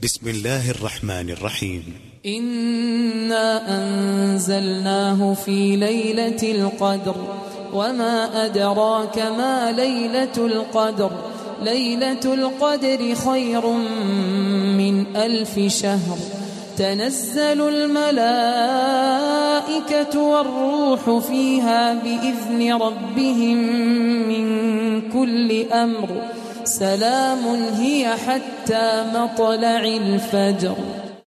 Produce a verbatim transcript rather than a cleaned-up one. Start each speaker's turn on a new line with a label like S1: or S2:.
S1: بسم الله الرحمن الرحيم.
S2: إنا أنزلناه في ليلة القدر وما أدراك ما ليلة القدر ليلة القدر خير من ألف شهر تنزل الملائكة والروح فيها بإذن ربهم من كل أمر سلام هي حتى مطلع الفجر.